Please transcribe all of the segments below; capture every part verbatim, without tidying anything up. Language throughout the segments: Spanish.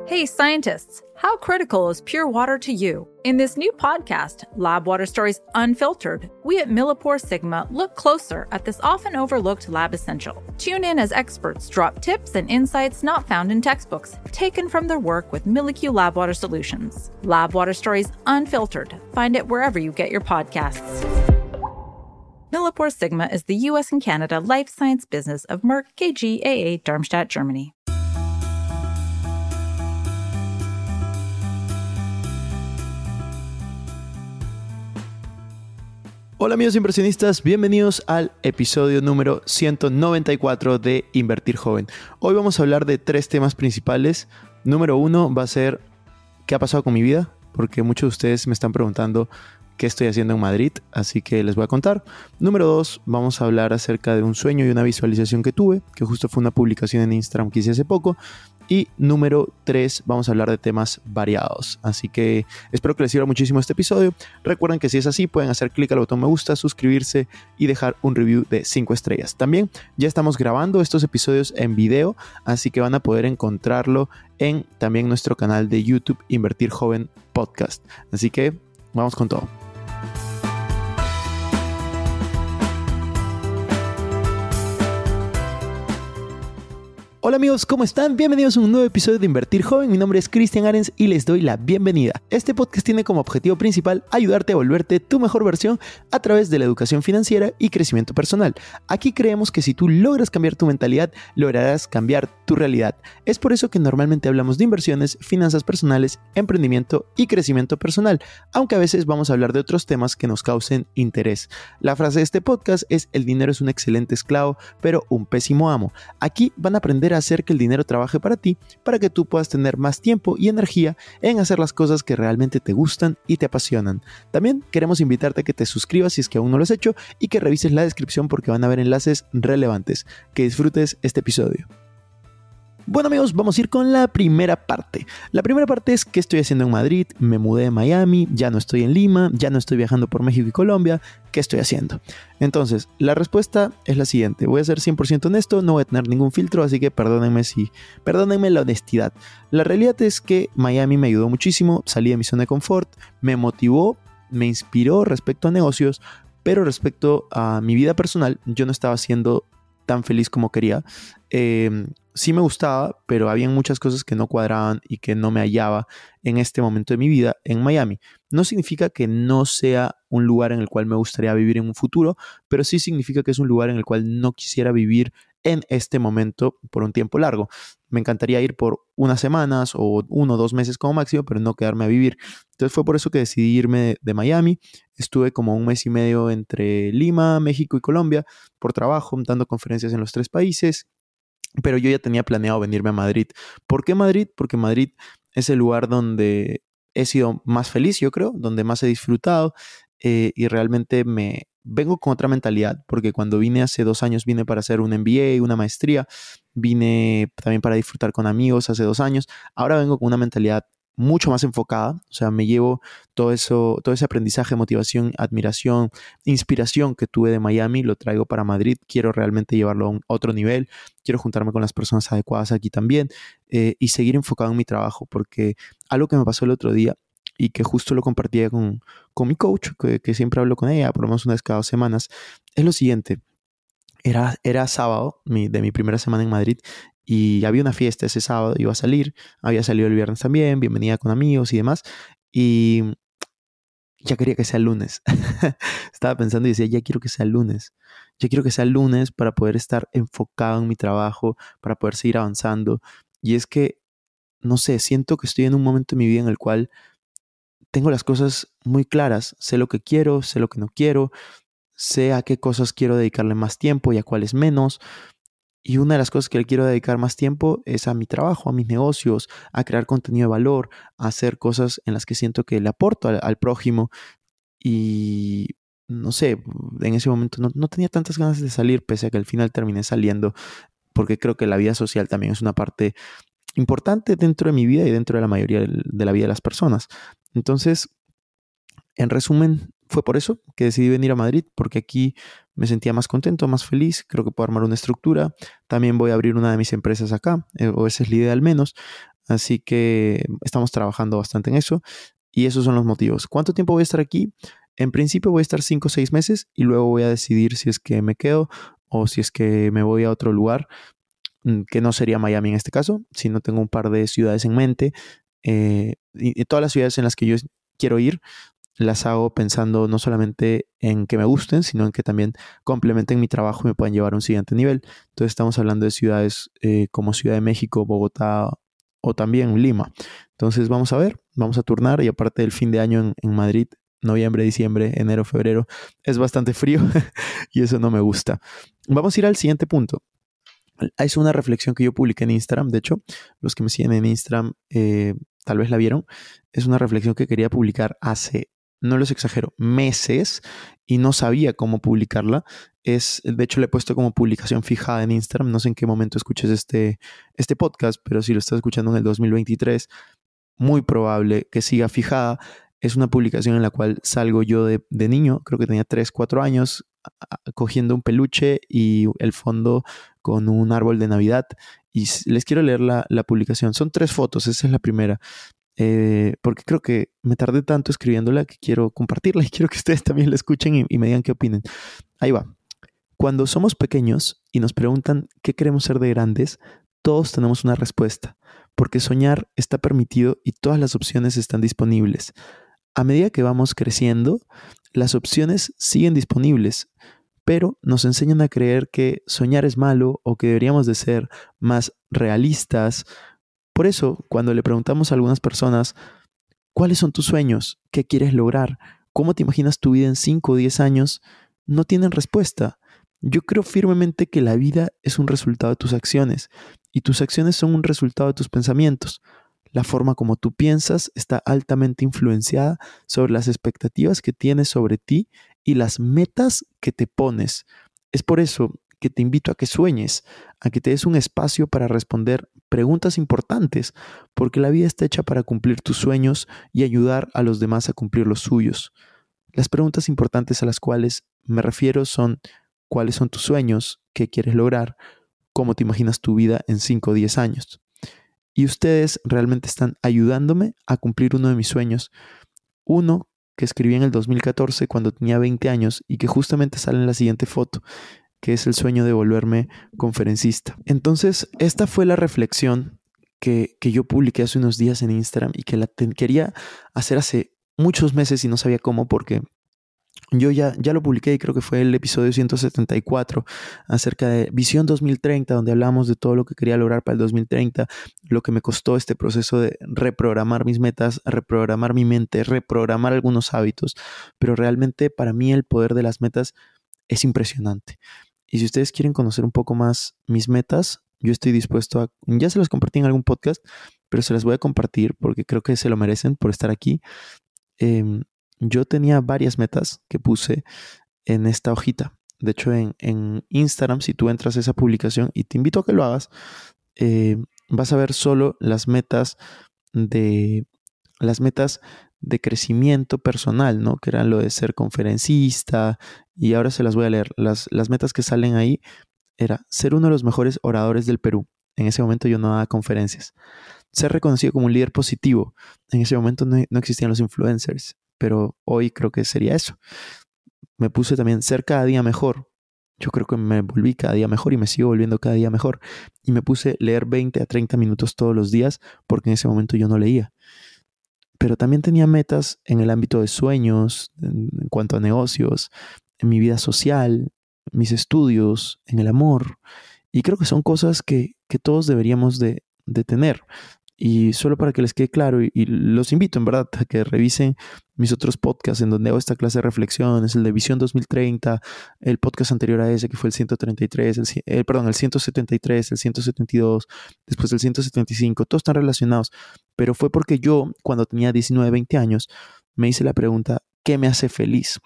Hey, scientists, how critical is pure water to you? In this new podcast, Lab Water Stories Unfiltered, we at Millipore Sigma look closer at this often overlooked lab essential. Tune in as experts drop tips and insights not found in textbooks, taken from their work with MilliQ Lab Water Solutions. Lab Water Stories Unfiltered. Find it wherever you get your podcasts. Millipore Sigma is the U S and Canada life science business of Merck K G A A Darmstadt, Germany. Hola amigos inversionistas, bienvenidos al episodio número ciento noventa y cuatro de Invertir Joven. Hoy vamos a hablar de tres temas principales. Número uno va a ser ¿qué ha pasado con mi vida? Porque muchos de ustedes me están preguntando qué estoy haciendo en Madrid, así que les voy a contar. Número dos, vamos a hablar acerca de un sueño y una visualización que tuve, que justo fue una publicación en Instagram que hice hace poco. Y número tres, vamos a hablar de temas variados. Así que espero que les sirva muchísimo este episodio. Recuerden que si es así, pueden hacer clic al botón me gusta, suscribirse y dejar un review de cinco estrellas. También ya estamos grabando estos episodios en video, así que van a poder encontrarlo en también nuestro canal de YouTube Invertir Joven Podcast. Así que vamos con todo. Hola amigos, ¿cómo están? Bienvenidos a un nuevo episodio de Invertir Joven. Mi nombre es Cristian Arens y les doy la bienvenida. Este podcast tiene como objetivo principal ayudarte a volverte tu mejor versión a través de la educación financiera y crecimiento personal. Aquí creemos que si tú logras cambiar tu mentalidad, lograrás cambiar tu realidad. Es por eso que normalmente hablamos de inversiones, finanzas personales, emprendimiento y crecimiento personal, aunque a veces vamos a hablar de otros temas que nos causen interés. La frase de este podcast es: el dinero es un excelente esclavo, pero un pésimo amo. Aquí van a aprender a hacer que el dinero trabaje para ti, para que tú puedas tener más tiempo y energía en hacer las cosas que realmente te gustan y te apasionan. También queremos invitarte a que te suscribas si es que aún no lo has hecho y que revises la descripción porque van a haber enlaces relevantes. Que disfrutes este episodio. Bueno amigos, vamos a ir con la primera parte. La primera parte es ¿qué estoy haciendo en Madrid? Me mudé de Miami, ya no estoy en Lima, ya no estoy viajando por México y Colombia. ¿Qué estoy haciendo? Entonces, la respuesta es la siguiente. Voy a ser cien por ciento honesto, no voy a tener ningún filtro, así que perdónenme si, perdónenme la honestidad. La realidad es que Miami me ayudó muchísimo, salí de mi zona de confort, me motivó, me inspiró respecto a negocios, pero respecto a mi vida personal, yo no estaba siendo tan feliz como quería. Eh, sí me gustaba, pero había muchas cosas que no cuadraban y que no me hallaba en este momento de mi vida en Miami. No significa que no sea un lugar en el cual me gustaría vivir en un futuro, pero sí significa que es un lugar en el cual no quisiera vivir en este momento por un tiempo largo. Me encantaría ir por unas semanas o uno o dos meses como máximo, pero no quedarme a vivir. Entonces fue por eso que decidí irme de, de Miami. Estuve como un mes y medio entre Lima, México y Colombia por trabajo, dando conferencias en los tres países. Pero yo ya tenía planeado venirme a Madrid. ¿Por qué Madrid? Porque Madrid es el lugar donde he sido más feliz, yo creo, donde más he disfrutado eh, y realmente me vengo con otra mentalidad, porque cuando vine hace dos años vine para hacer un M B A, una maestría, vine también para disfrutar con amigos hace dos años. Ahora vengo con una mentalidad mucho más enfocada, o sea, me llevo todo eso, todo ese aprendizaje, motivación, admiración, inspiración que tuve de Miami, lo traigo para Madrid. Quiero realmente llevarlo a un otro nivel, quiero juntarme con las personas adecuadas aquí también eh, y seguir enfocado en mi trabajo, porque algo que me pasó el otro día y que justo lo compartía con, con mi coach, que, que siempre hablo con ella, por lo menos una vez cada dos semanas, es lo siguiente. Era, era sábado mi, de mi primera semana en Madrid y había una fiesta ese sábado, iba a salir, había salido el viernes también, bienvenida con amigos y demás, y ya quería que sea el lunes. Estaba pensando y decía, ya quiero que sea el lunes, ya quiero que sea el lunes para poder estar enfocado en mi trabajo, para poder seguir avanzando. Y es que, no sé, siento que estoy en un momento de mi vida en el cual tengo las cosas muy claras, sé lo que quiero, sé lo que no quiero, sé a qué cosas quiero dedicarle más tiempo y a cuáles menos. Y una de las cosas que le quiero dedicar más tiempo es a mi trabajo, a mis negocios, a crear contenido de valor, a hacer cosas en las que siento que le aporto al, al prójimo. Y no sé, en ese momento no, no tenía tantas ganas de salir, pese a que al final terminé saliendo, porque creo que la vida social también es una parte importante dentro de mi vida y dentro de la mayoría de la vida de las personas. Entonces, en resumen, fue por eso que decidí venir a Madrid, porque aquí me sentía más contento, más feliz. Creo que puedo armar una estructura. También voy a abrir una de mis empresas acá, eh, o esa es la idea al menos. Así que estamos trabajando bastante en eso y esos son los motivos. ¿Cuánto tiempo voy a estar aquí? En principio voy a estar cinco o seis meses y luego voy a decidir si es que me quedo o si es que me voy a otro lugar, que no sería Miami en este caso, sino tengo un par de ciudades en mente. Eh, y, y todas las ciudades en las que yo quiero ir las hago pensando no solamente en que me gusten, sino en que también complementen mi trabajo y me puedan llevar a un siguiente nivel. Entonces estamos hablando de ciudades eh, como Ciudad de México, Bogotá o también Lima. Entonces vamos a ver, vamos a turnar y aparte del fin de año en, en Madrid, noviembre, diciembre, enero, febrero, es bastante frío y eso no me gusta. Vamos a ir al siguiente punto. Es una reflexión que yo publiqué en Instagram, de hecho, los que me siguen en Instagram eh, tal vez la vieron. Es una reflexión que quería publicar hace, no les exagero, meses y no sabía cómo publicarla. Es, de hecho, le he puesto como publicación fijada en Instagram. No sé en qué momento escuches este, este podcast, pero si lo estás escuchando en el dos mil veintitrés, muy probable que siga fijada. Es una publicación en la cual salgo yo de, de niño, creo que tenía tres, cuatro años, a, a, cogiendo un peluche y el fondo con un árbol de Navidad. Y les quiero leer la, la publicación. Son tres fotos, esa es la primera. Eh, porque creo que me tardé tanto escribiéndola que quiero compartirla y quiero que ustedes también la escuchen y, y me digan qué opinen. Ahí va. Cuando somos pequeños y nos preguntan qué queremos ser de grandes, todos tenemos una respuesta, porque soñar está permitido y todas las opciones están disponibles. A medida que vamos creciendo, las opciones siguen disponibles, pero nos enseñan a creer que soñar es malo o que deberíamos de ser más realistas. Por eso, cuando le preguntamos a algunas personas, ¿cuáles son tus sueños? ¿Qué quieres lograr? ¿Cómo te imaginas tu vida en cinco o diez años? No tienen respuesta. Yo creo firmemente que la vida es un resultado de tus acciones y tus acciones son un resultado de tus pensamientos. La forma como tú piensas está altamente influenciada sobre las expectativas que tienes sobre ti y las metas que te pones. Es por eso que te invito a que sueñes, a que te des un espacio para responder preguntas importantes, porque la vida está hecha para cumplir tus sueños y ayudar a los demás a cumplir los suyos. Las preguntas importantes a las cuales me refiero son: ¿cuáles son tus sueños? ¿Qué quieres lograr? ¿Cómo te imaginas tu vida en cinco o diez años? Y ustedes realmente están ayudándome a cumplir uno de mis sueños. Uno que escribí en el dos mil catorce cuando tenía veinte años y que justamente sale en la siguiente foto, que es el sueño de volverme conferencista. Entonces, esta fue la reflexión que, que yo publiqué hace unos días en Instagram y que la te- quería hacer hace muchos meses y no sabía cómo, porque yo ya, ya lo publiqué y creo que fue el episodio ciento setenta y cuatro acerca de Visión dos mil treinta, donde hablamos de todo lo que quería lograr para el dos mil treinta, lo que me costó este proceso de reprogramar mis metas, reprogramar mi mente, reprogramar algunos hábitos, pero realmente para mí el poder de las metas es impresionante. Y si ustedes quieren conocer un poco más mis metas, yo estoy dispuesto a, ya se las compartí en algún podcast, pero se las voy a compartir porque creo que se lo merecen por estar aquí. Eh, yo tenía varias metas que puse en esta hojita. De hecho, en, en Instagram, si tú entras a esa publicación, y te invito a que lo hagas, eh, vas a ver solo las metas de las metas de crecimiento personal, ¿no? Que eran lo de ser conferencista, y ahora se las voy a leer. Las, las metas que salen ahí era ser uno de los mejores oradores del Perú. En ese momento yo no daba conferencias. Ser reconocido como un líder positivo. En ese momento no, no existían los influencers, pero hoy creo que sería eso. Me puse también ser cada día mejor. Yo creo que me volví cada día mejor y me sigo volviendo cada día mejor. Y me puse leer veinte a treinta minutos todos los días porque en ese momento yo no leía. Pero también tenía metas en el ámbito de sueños, en, en cuanto a negocios, en mi vida social, mis estudios, en el amor. Y creo que son cosas que, que todos deberíamos de, de tener. Y solo para que les quede claro, y, y los invito en verdad a que revisen mis otros podcasts en donde hago esta clase de reflexiones, el de Visión dos mil treinta, el podcast anterior a ese que fue el ciento treinta y tres, el, el, perdón, el ciento setenta y tres, el ciento setenta y dos, después el ciento setenta y cinco, todos están relacionados. Pero fue porque yo, cuando tenía diecinueve, veinte años, me hice la pregunta, ¿qué me hace feliz?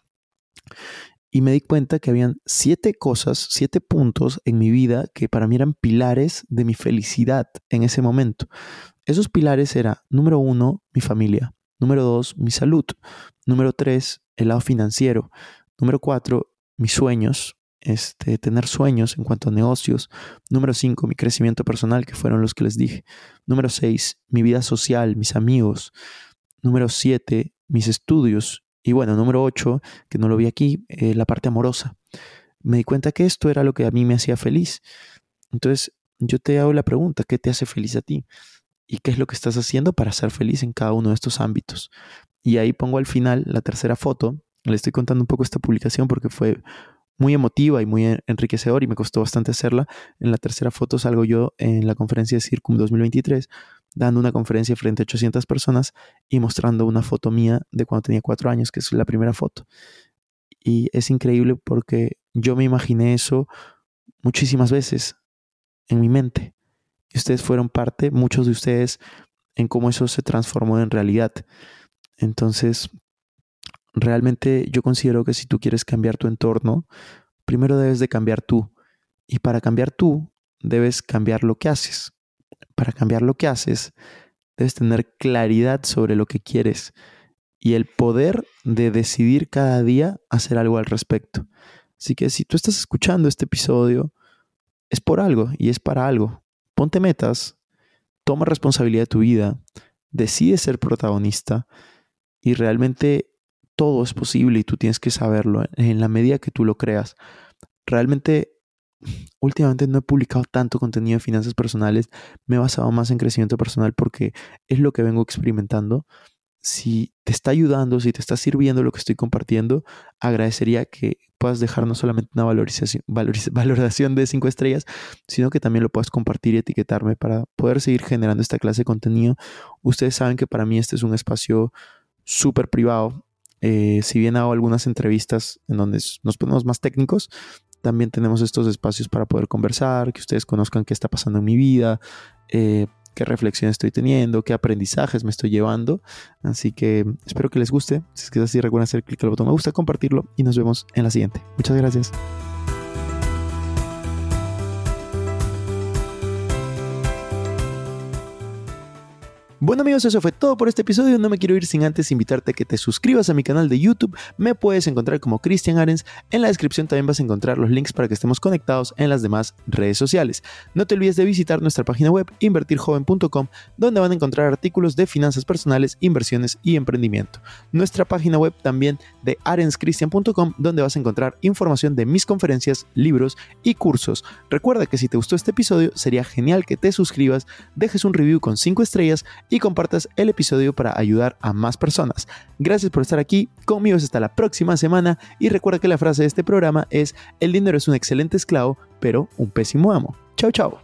Y me di cuenta que habían siete cosas, siete puntos en mi vida que para mí eran pilares de mi felicidad en ese momento. Esos pilares eran, número uno, mi familia. Número dos, mi salud. Número tres, el lado financiero. Número cuatro, mis sueños. este, tener sueños en cuanto a negocios. Número cinco, mi crecimiento personal, que fueron los que les dije. Número seis, mi vida social, mis amigos. Número siete, mis estudios. Y bueno, número ocho, que no lo vi aquí, eh, la parte amorosa. Me di cuenta que esto era lo que a mí me hacía feliz. Entonces, yo te hago la pregunta, ¿qué te hace feliz a ti? ¿Y qué es lo que estás haciendo para ser feliz en cada uno de estos ámbitos? Y ahí pongo al final la tercera foto. Le estoy contando un poco esta publicación porque fue muy emotiva y muy enriquecedora y me costó bastante hacerla. En la tercera foto salgo yo en la conferencia de Circum dos mil veintitrés, dando una conferencia frente a ochocientas personas y mostrando una foto mía de cuando tenía cuatro años, que es la primera foto. Y es increíble porque yo me imaginé eso muchísimas veces en mi mente. Y ustedes fueron parte, muchos de ustedes, en cómo eso se transformó en realidad. Entonces, realmente yo considero que si tú quieres cambiar tu entorno, primero debes de cambiar tú. Y para cambiar tú, debes cambiar lo que haces. Para cambiar lo que haces, debes tener claridad sobre lo que quieres y el poder de decidir cada día hacer algo al respecto. Así que si tú estás escuchando este episodio, es por algo y es para algo. Ponte metas, toma responsabilidad de tu vida, decide ser protagonista y realmente todo es posible y tú tienes que saberlo en la medida que tú lo creas. Realmente, últimamente no he publicado tanto contenido de finanzas personales, me he basado más en crecimiento personal porque es lo que vengo experimentando. Si te está ayudando, si te está sirviendo lo que estoy compartiendo, agradecería que puedas dejar no solamente una valorización, valoriz- valoración de cinco estrellas, sino que también lo puedas compartir y etiquetarme para poder seguir generando esta clase de contenido. Ustedes saben que para mí este es un espacio súper privado. Eh, si bien hago algunas entrevistas en donde nos ponemos más técnicos, también tenemos estos espacios para poder conversar, que ustedes conozcan qué está pasando en mi vida, eh, qué reflexiones estoy teniendo, qué aprendizajes me estoy llevando. Así que espero que les guste. Si es que es así, recuerden hacer clic al botón me gusta, compartirlo y nos vemos en la siguiente. Muchas gracias. Bueno amigos, eso fue todo por este episodio. No me quiero ir sin antes invitarte a que te suscribas a mi canal de YouTube. Me puedes encontrar como Cristian Arens. En la descripción también vas a encontrar los links para que estemos conectados en las demás redes sociales. No te olvides de visitar nuestra página web invertir joven punto com, donde van a encontrar artículos de finanzas personales, inversiones y emprendimiento. Nuestra página web también de arens cristian punto com, donde vas a encontrar información de mis conferencias, libros y cursos. Recuerda que si te gustó este episodio, sería genial que te suscribas, dejes un review con cinco estrellas y compartas el episodio para ayudar a más personas. Gracias por estar aquí, conmigo hasta la próxima semana y recuerda que la frase de este programa es: el dinero es un excelente esclavo, pero un pésimo amo. Chao, chao.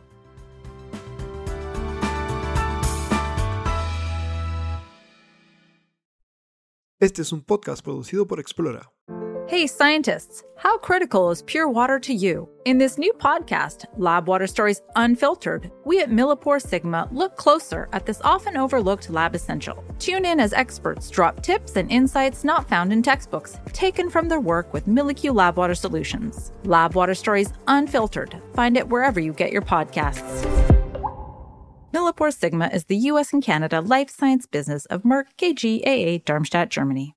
Este es un podcast producido por Explora. Hey scientists, how critical is pure water to you? In this new podcast, Lab Water Stories Unfiltered, we at Millipore Sigma look closer at this often overlooked lab essential. Tune in as experts drop tips and insights not found in textbooks, taken from their work with Millicue Lab Water Solutions. Lab Water Stories Unfiltered. Find it wherever you get your podcasts. Millipore Sigma is the U S and Canada life science business of Merck K G A A Darmstadt, Germany.